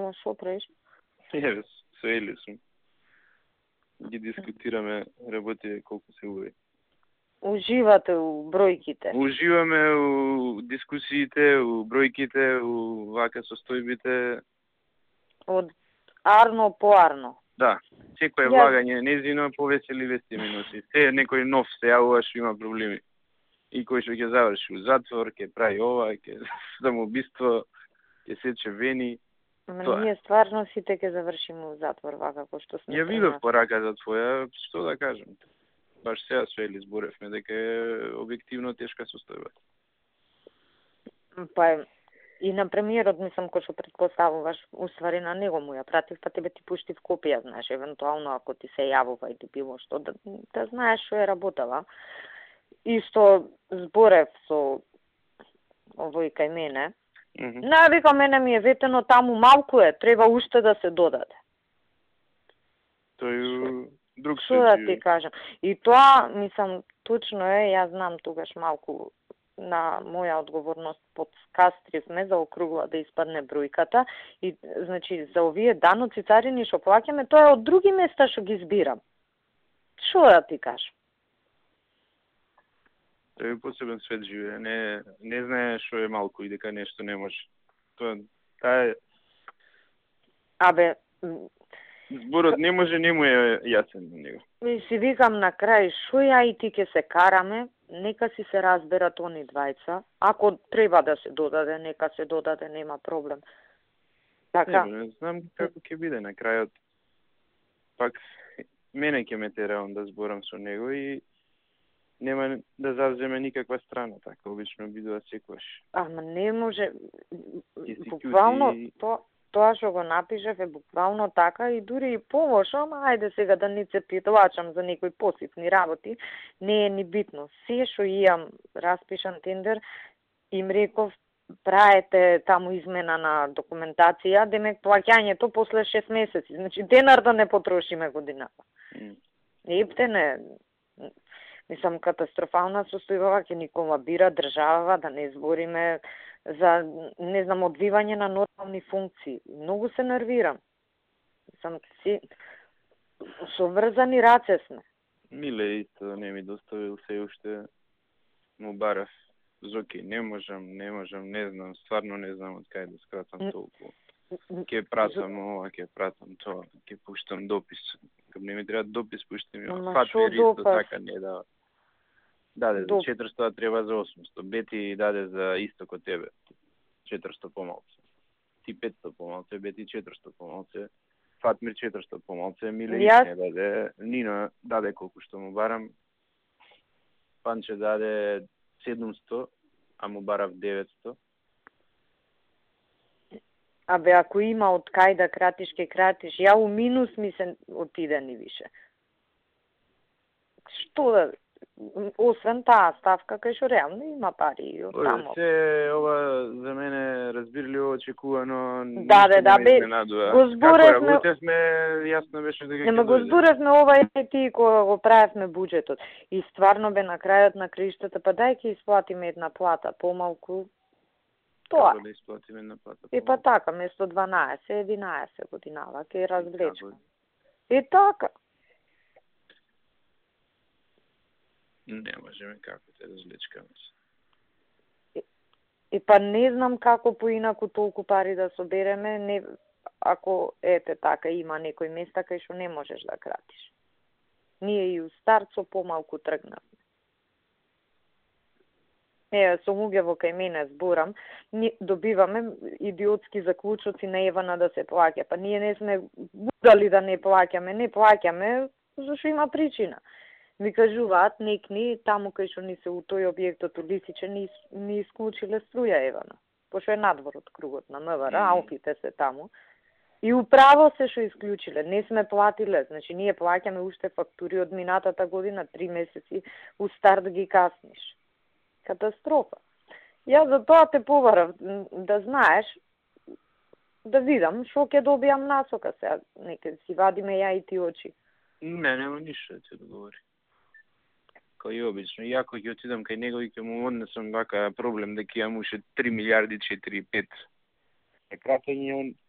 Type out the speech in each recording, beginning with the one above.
ало, шо правиш? Еве, со Ели сум. Ги дискутираме работи колку се уви. Уживате у бројките? Уживаме у дискусиите, у бројките, у вака состојбите. Од арно по арно. Да, секој влагање незино повесели вести ми носи. Се некој нов се јавува што има проблеми. И кој што ќе заврши у затвор, ќе прави ова, ќе самоубиство, ќе сече вени. Ние стварно сите ќе завршиме у затвор, вака како што сме. Ја видов пораката твоја, што да кажам. Баш сега со Ели зборевме дека е објективно тешка состојба. Па и на премиерот мислам кој што претпоставуваш, уствари на него му ја пратив, па тебе ти пуштив копија, знаеш, евентуално ако ти се јавува и ти било што да знаеш што е работела. Исто зборев со овој кај мене. Вика, мене ми е ветено таму малку е, треба уште да се додаде. Тој друг што да ти кажам. И тоа, мислам, точно е, јас знам тогаш малку на моја одговорност подкастривме за округла да испадне бројката и значи за овие даноци царини што плаќаме, тоа е од други места што ги збирам. Што да ти кажам? Тој е посебен свет живее, не знае што е малку и дека нешто не може. Таа е... Абе, зборот не може, не му е јасен на него. И си викам на крај, шо ја и ти ќе се караме, нека си се разберат они двајца. Ако треба да се додаде, нека се додаде, нема проблем. Така. Не знам како ќе биде на крајот. Пак мене ќе ме тера он да зборам со него и нема да завземе никаква страна, така обично бидува секогаш. Ама не може, буквално тоа што го напишав е буквално така и дури и полошо, ама ајде сега да не се притлачам за некои посипни работи, не е ни битно. Се што имам распишан тендер, им реков праете таму измена на документација, демек плаќањето после 6 месеци, значи денар да не потрошиме годината. Ептене, мислам, катастрофална состојба, ќе ни колабира држава, да не збориме за, не знам, одвивање на нормални функции. Многу се нервирам. Мислам, си со врзани раце сме. Миле исто не ми доставил се уште, му барав. Зоки, не можам, не знам, стварно не знам од кај да скратам толку. Ке пратам ова, ке пратам тоа, ке пуштам допис. Кога не ми треба допис, пуштам ја. Фатвер исто така не дава. Даде за 400, треба за 800. Бети даде за исто ко тебе. 400 помалце. Ти 500 помалце, Бети 400 помалце. Фатмир 400 помалце, Миле не даде. Нина даде колку што му барам. Панче даде 700, а му барав 900. Абе, ако има од кај да кратиш, ке кратиш. Ја у минус ми се отиде ни више. Што да... Освен таа ставка, кај што реално има пари и од тамо. Се ова за мене разбирливо, очекувано, да, бе, го зборевме... Како работевме, јасно беше дека ќе дојде. Го зборевме ова и ти кога го правевме буџетот. И стварно бе на крајот на криштата, па дај ќе исплатиме една плата, помалку. Тоа. Како да исплатиме една плата? И па така, место 12, 11 годинава, ќе развлечка. И така. Не можеме како те развлечкаме. И па не знам како поинаку толку пари да собереме, не, ако ете така има некои места кај што не можеш да кратиш. Ние и у старт со помалку тргнавме. Со луѓе кај мене зборам, добиваме идиотски заклучоци на Евана да се плаќа. Па ние не сме будали да не плаќаме, зашто има причина. Ми кажуваат, некни, таму кај што ни се у тој објектот у Лисиче, ни исклучиле струја Евана. Пошто е надвор од кругот на МВР, Алпите се таму. И управо се што исклучиле, не сме платиле, значи ние плаќаме уште фактури од минатата година, 3 месеци, у старт ги касниш. Катастрофа. Јас за тоа те побарав, да знаеш, да видам што ќе добијам насока сега, нека си вадиме ја и ти очи. Не, нема ништо да ти договори. Кој и обично. И ако ќе отидам кај него и ќе му однесам вака проблем дека имам уште 3 милиарди 4,5. Кратење он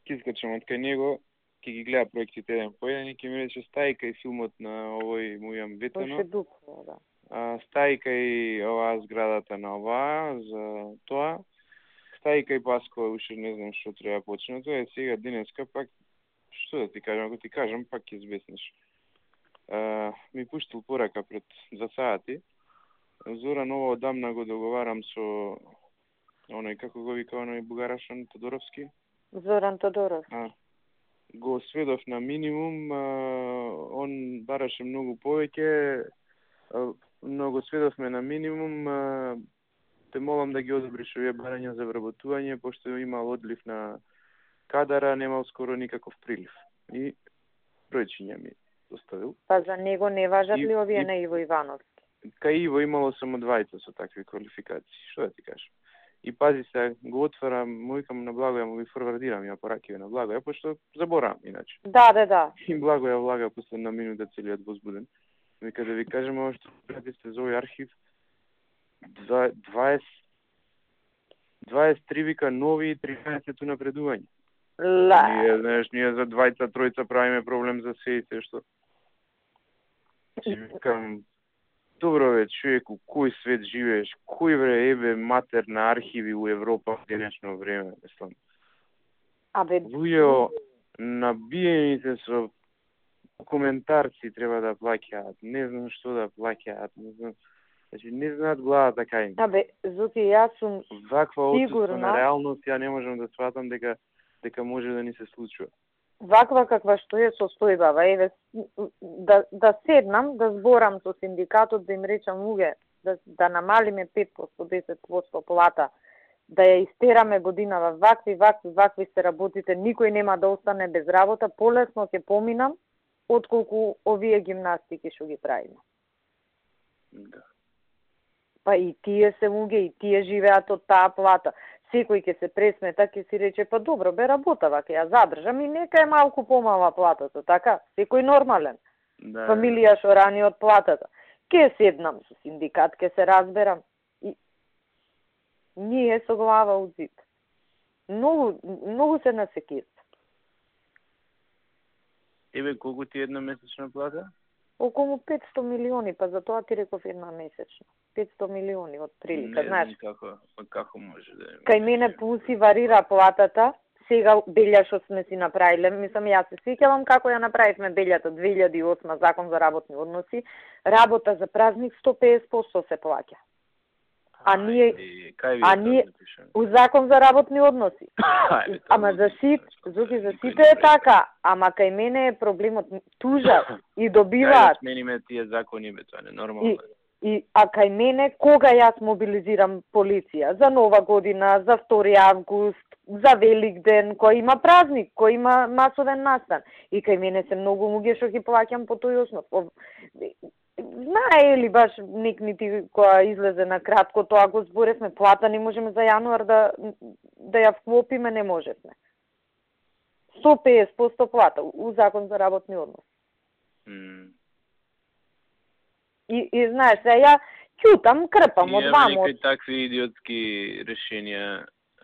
ќе искачам од кај него, ќе ги гледа проектите еден по еден и ќе ми рече стаи кај филмот на овој Мујам Ветено. Да. Стаи кај оваа зградата на оваа за тоа. Стаи кај Паскова, уште не знам што треба почнато. Сега денеска пак што да ти кажам, ако ти кажам пак ќе збеснеш. Ми пуштил порака пред за сати. Зоран, ова одамна го договарам со оној, како го вика оној бугарашан Тодоровски? Зоран Тодоров. Го сведов на минимум, он бараше многу повеќе, но го сведовме на минимум, те молам да ги одобриш овие барања за вработување, пошто имал одлив на кадара, немал скоро никаков прилив. И бројчиња ми доставил. Па за него не важат ли овие на Иво Ивановски? Кај Иво имало само двајца со такви квалификации, што да ти кажам. И пази се, го отварам, му викам на Благоја, му ги форвардирам ја поракиве на Благоја, пошто заборавам иначе. Да. И Благоја влага последна минута целиот возбуден. Вика да ви кажем ова што пратисте за овој архив, 23 вика нови и 13 напредување. Ние за двајца, тројца правиме проблем за се и се што. Викам, добро бе, човеку, кој свет живееш? Кој ебе матер на архиви у Европа в денешно време, мислам. Луѓе набиените со коментарци треба да плаќаат, не знам што да плаќаат, не знам. Значи, не знаат главата кај ми. Зоки, јас сум ваква отсутство на реалност, ја не можам да сватам дека може да ни се случува. Ваква каква што е состојбава, еве, да седнам, да зборам со синдикатот, да им речам, луѓе, да намалиме 5%, 10% плата, да ја истераме годинава, вакви се работите, никој нема да остане без работа, полесно ќе поминам, отколку овие гимнастики што ги правиме. Да. Па и тие се луѓе, и тие живеат од таа плата. Секој ќе се пресмета, ќе си рече, па добро, бе работава, ќе ја задржам и нека е малку помала платата, така? Секој нормален. Да. Фамилија што рани од платата. Ке седнам со синдикат, ке се разберам. И ние со глава у зид. Многу се насекист. Еве, колку ти една месечна плата? Околу 500 милиони, па за тоа ти реков една месечна. 500 милиони од прилика, знаеш. Како може да е. Кај мене пулси варира платата, сега белја што сме си направиле, мислам, јас се сеќавам како ја направивме белјата 2008 закон за работни односи, работа за празник 150% се плаќа. А ние у закон за работни односи. Ама за сите е така, ама кај мене е проблемот тужат и добиваат. Смениме тие закони, бе, тоа не нормално. А кај мене, кога јас мобилизирам полиција? За Нова година, за 2 август, за Велик ден, кој има празник, кој има масовен настан. И кај мене се многу луѓе што ги плаќам по тој основ. Знае ли баш некмити која излезе на кратко, тоа го зборевме, плата не можеме за јануар да ја вклопиме, не можевме. 150% плата, у закон за работни односи. И знаеш, ја ќутам, крпам од ваму. Некои такви идиотски решенија,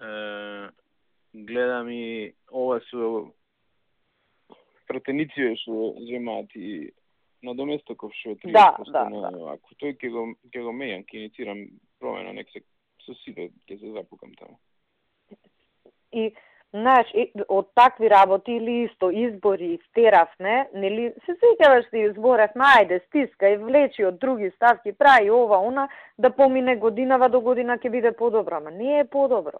гледам и ова со пратениција што земаат и на Доместоков што е 30%, ако тој ќе го мејам, ќе инициирам промена, нек се со сите ќе се запукам таму. И знаеш, од такви работи или исто избори истеравме, нели се сеќаваш си изборевме, ајде стискај, влечи од други ставки, прави ова, она, да помине годинава до година ќе биде подобро, ама не е подобро.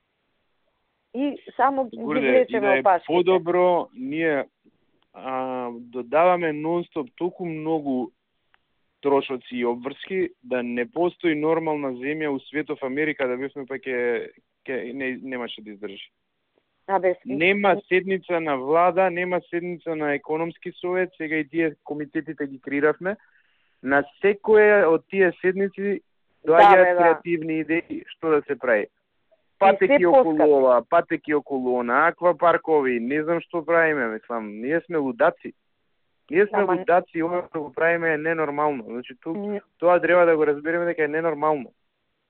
И само ги влечеме опашките. Подобро, ние додаваме нон-стоп толку многу трошоци и обврски да не постои нормална земја у светов, Америка да бевме па немаше да издржи. Нема седница на влада, нема седница на економски совет, сега и тие комитетите ги креиравме. На секоја од тие седници доаѓаат креативни идеи што да се прави. Патеки околу ова, патеки околу она, аквапаркови, не знам што правиме, мислам, ние сме лудаци. Лудаци, ова што го правиме е ненормално. Значи, тоа треба да го разбереме дека е ненормално.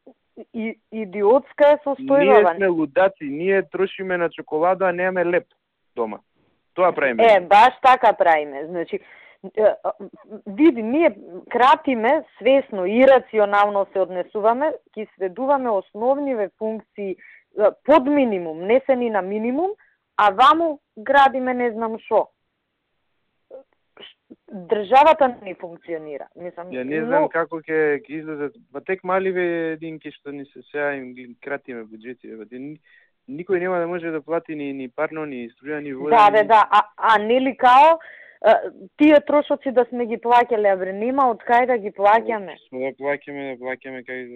Идиотска е состојбава. Ние сме лудаци, ние трошиме на чоколада, а немаме леп. дома. Тоа правиме. Баш така правиме. Значи, види, ние кратиме свесно, ирационално се однесуваме, ќе сведуваме основниве функции под минимум, не се ни на минимум, а ваму градиме не знам шо. Државата не функционира. Ја не знам како ќе излезат, тек маливе единки што ни се сега им кратиме буџети, никој нема да може да плати ни парно, ни струја, ни вода. Да, а нели као тие трошоци да сме ги плаќале, абре нема од кај да ги плаќаме. Сме да плаќаме кај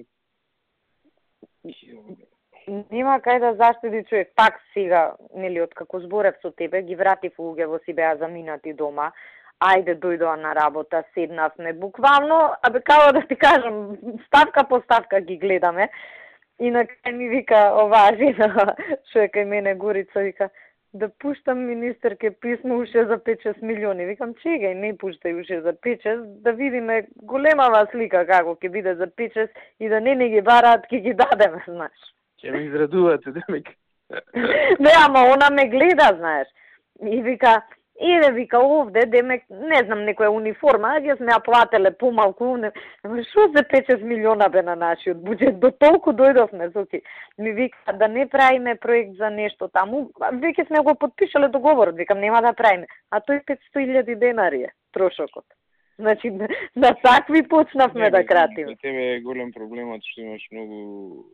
Нема кај да заштеди човек. Пак сега, нели, од како зборев со тебе, ги вратив луѓе си беа заминати дома. Ајде, дојдоа на работа, седнавме, буквално, како да ти кажам, ставка по ставка ги гледаме. И на крај ми вика оваа жена, што е кај мене Горица, вика, да пуштам министерке писмо уште за 5-6 милиони. Викам, чегај, не пуштај уште за 5-6, да видиме големава слика како ќе биде за 5-6 и да не ги бараат, ќе ги дадеме, знаеш. Ќе ме израдувате, демек. Не, ама она ме гледа, знаеш. И вика, иде, вика, овде, демек, не знам, некоја униформа, ја сме ја плателе помалку, ама шо за 5-6 милиона бе на нашиот буџет, до толку дојдовме, соки. Ми вика, да не правиме проект за нешто таму, веќе сме го подпишале договорот, викам, нема да правиме, а тој 500.000 денари е трошокот. Значи, на такви почнавме да кратиме. За тебе е голем проблемот што имаш многу...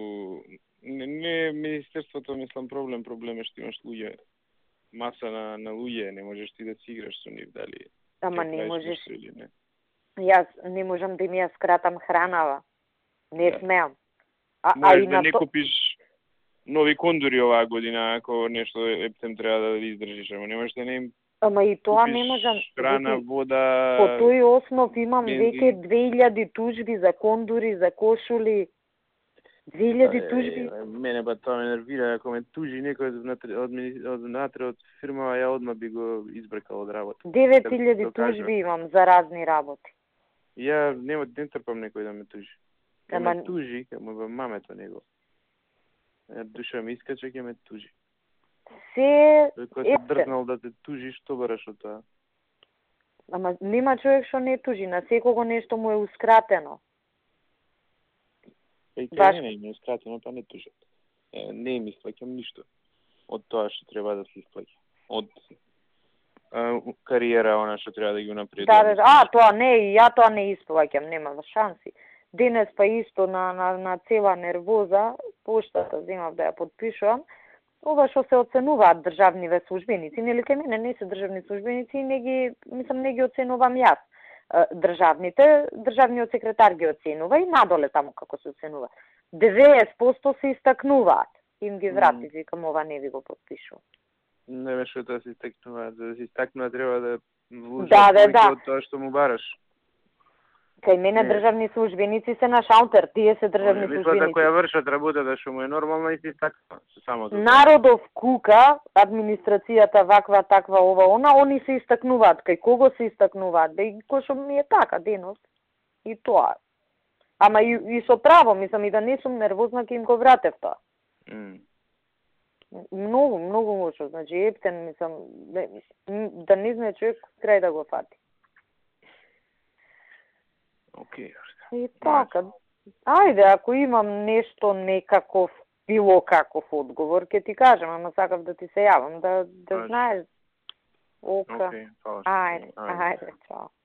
Не министерството, мислам, проблем е што имаш луѓе. Маса на луѓе, не можеш ти да си играш со нив, дали... Ама не можеш... Јас не можам да ми ја скратам хранава. Не смеам. Можеш да не купиш нови кондури оваа година, ако нешто ептем треба да издржиш, ама не можеш да не им... Ама и тоа не можам. Храна, вода... По тој основ имам веќе 2000 тужби за кондури, за кошули. 2000 тужби. Мене ба тоа ме нервира, ако ме тужи некој од фирма, ја одма би го избркал од работа. 9000 тужби имам за разни работи. Ја не трпам некој да ме тужи. Ке ме тужи, ке му мамето него. Душа ми искача, ке ме тужи. Се кој се дрзнал да те тужи, што бараш од тоа? Ама нема човек што не тужи, на секого нешто му е ускратено. Не е скратено, па не тужат. Не им исплаќам ништо од тоа што треба да се исплаќа. Од кариера, она што треба да ги унапредувам. Тоа не, ја тоа не исплаќам, нема шанси. Денес па исто на цела нервоза, поштата земав да ја подпишувам, ова што се оценуваат државниве службеници, нели кај мене не се државни службеници, не ги оценувам јас. Државниот секретар ги оценува и надоле таму како се оценува. 90% се истакнуваат. Им ги врати, викам, ова не ви го подпишувам. Не ме што тоа се истакнуваат, за да се истакнува треба да вложат од тоа што му бараш. Кај мене државни службеници се на шалтер, тие се државни службеници. Мислам дека ја вршат работата што му е нормална и се истакнува само тоа. Народов кука, администрацијата ваква, таква, ова, она, они се истакнуваат. Кај кого се истакнуваат? Кој што ми е така денос. И тоа. Ама и со право, мислам, и да не сум нервозна, ќе им го вратев тоа. Многу лошо. Значи, ептен, мислам, да не знае човек крај да го фати. И така. Ајде, ако имам нешто некаков, било каков одговор, ќе ти кажам, ама сакав да ти се јавам, да знаеш. Ока. Ајде, чао.